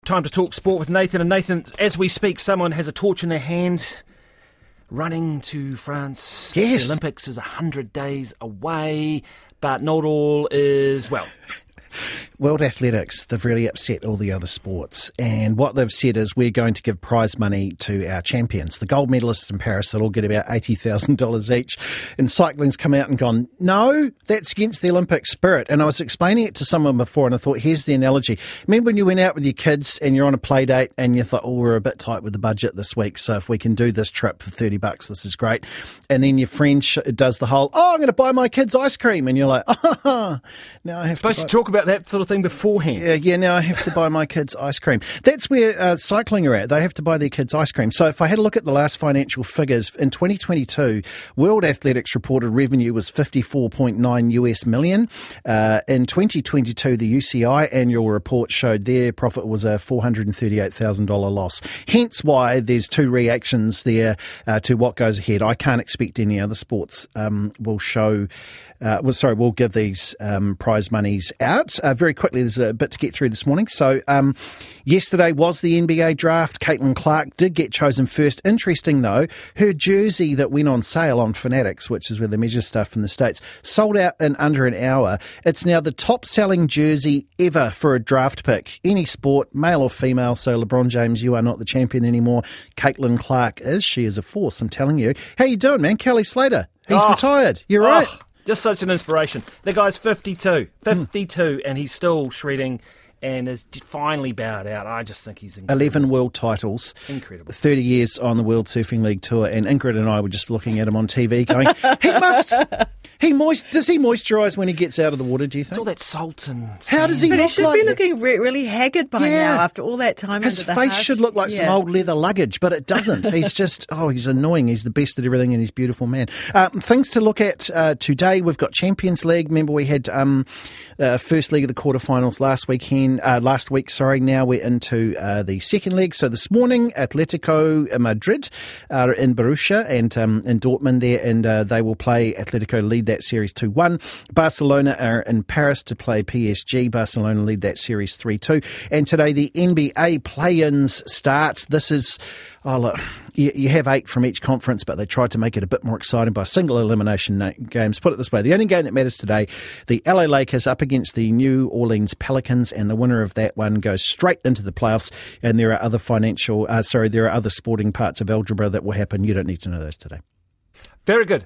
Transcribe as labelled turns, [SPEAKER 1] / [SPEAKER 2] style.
[SPEAKER 1] Time to talk sport with Nathan. And Nathan, as we speak, someone has a torch in their hand, running to France.
[SPEAKER 2] Yes.
[SPEAKER 1] The Olympics is 100 days away, but not all is well.
[SPEAKER 2] World Athletics, they've really upset all the other sports. And what they've said is we're going to give prize money to our champions. The gold medalists in Paris, they'll all get about $80,000 each. And cycling's come out and gone, no, that's against the Olympic spirit. And I was explaining it to someone before and I thought, here's the analogy. Remember when you went out with your kids and you're on a play date and you thought, oh, we're a bit tight with the budget this week, so if we can do this trip for $30, this is great. And then your friend does the whole, oh, I'm going to buy my kids ice cream. And you're like, oh, now I have
[SPEAKER 1] to talk about that sort of thing beforehand.
[SPEAKER 2] Yeah, now I have to buy my kids ice cream. That's where cycling are at. They have to buy their kids ice cream. So if I had a look at the last financial figures, in 2022, World Athletics reported revenue was $54.9 million. In 2022, the UCI annual report showed their profit was a $438,000 loss. Hence why there's two reactions there to what goes ahead. I can't expect any other sports will give these prize monies out. Very quickly, there's a bit to get through this morning. So yesterday was the NBA draft. Caitlin Clark did get chosen first. Interesting, though, her jersey that went on sale on Fanatics, which is where they measure stuff in the States, sold out in under an hour. It's now the top-selling jersey ever for a draft pick. Any sport, male or female. So LeBron James, you are not the champion anymore. Caitlin Clark is. She is a force, I'm telling you. How you doing, man? Kelly Slater, he's retired. You're right.
[SPEAKER 1] Just such an inspiration. The guy's 52, and he's still shredding and has finally bowed out. I just think he's incredible.
[SPEAKER 2] 11 world titles.
[SPEAKER 1] Incredible.
[SPEAKER 2] 30 years on the World Surfing League Tour, and Ingrid and I were just looking at him on TV going, does he moisturise when he gets out of the water, do you think?
[SPEAKER 1] It's all that salt and
[SPEAKER 2] How does he
[SPEAKER 3] But
[SPEAKER 2] look
[SPEAKER 3] he should
[SPEAKER 2] like
[SPEAKER 3] be looking really haggard by now after all that time.
[SPEAKER 2] His face should look like some old leather luggage, but it doesn't. He's just, he's annoying. He's the best at everything and he's a beautiful man. Things to look at today. We've got Champions League. Remember we had first leg of the quarterfinals last week. Now we're into the second leg. So this morning, Atletico Madrid are in Borussia and in Dortmund there, and they will play. Atletico lead that series 2-1. Barcelona are in Paris to play PSG. Barcelona lead that series 3-2. And today the NBA play-ins start. This is... you have 8 from each conference, but they tried to make it a bit more exciting by single elimination games. Put it this way, the only game that matters today, the LA Lakers up against the New Orleans Pelicans, and the winner of that one goes straight into the playoffs. And there are other sporting parts of algebra that will happen. You don't need to know those today.
[SPEAKER 1] Very good.